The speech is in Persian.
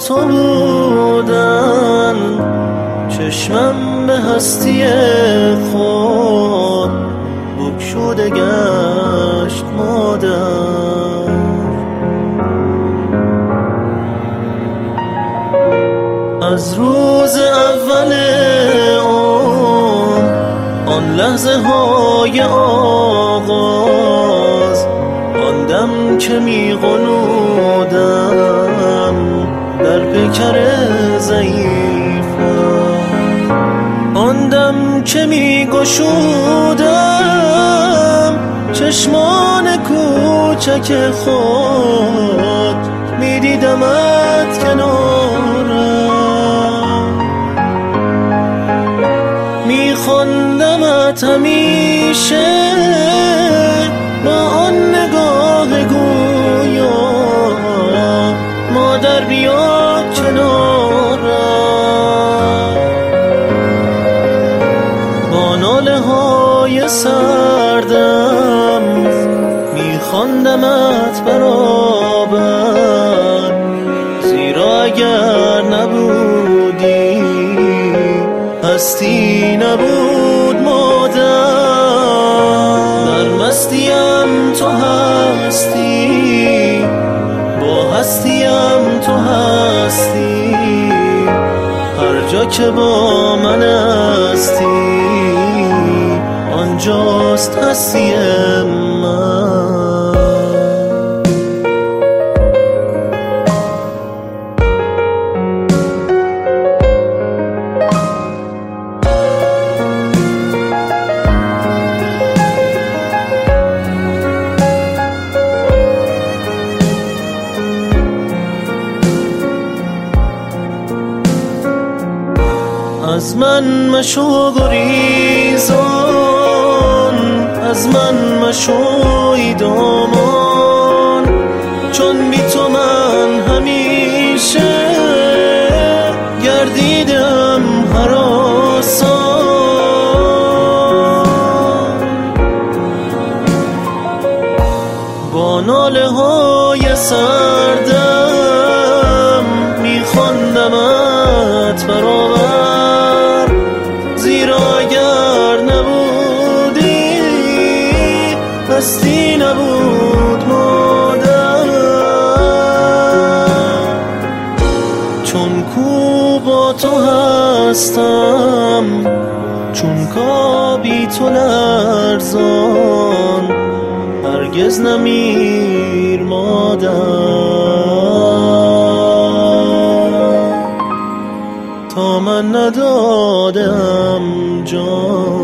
تو بودن، چشمم به هستی خود بگشوده گشت مادر. از روز اول آن لحظه های آغاز، آن دم که می غنودم در پیکر ضعیفم، آن دم که می گشودم چشمان کوچک خود، می دیدمت کنارم، می خواندمت همیشه با آن نگاه گویا، مادر بیا کنارم. با ناله های سردم می خواندمت برابر، زیرا اگر نبودی هستی نبود مادر. در مستیم تو هستی، با هستیم تو هستی، هر جا که با من هستی آنجاست هستی من. از من مشو گریزان، از من مشو ای دامان، چون بی تو من همیشه گردیدم هراسان. با ناله های سردم می خواندمت برابر، زیرا اگر نبودی هستی نبود مادر. چون کو با تو هستم، چون کا بی تو لرزان، هرگز نمیر مادر. تا من ندادم جان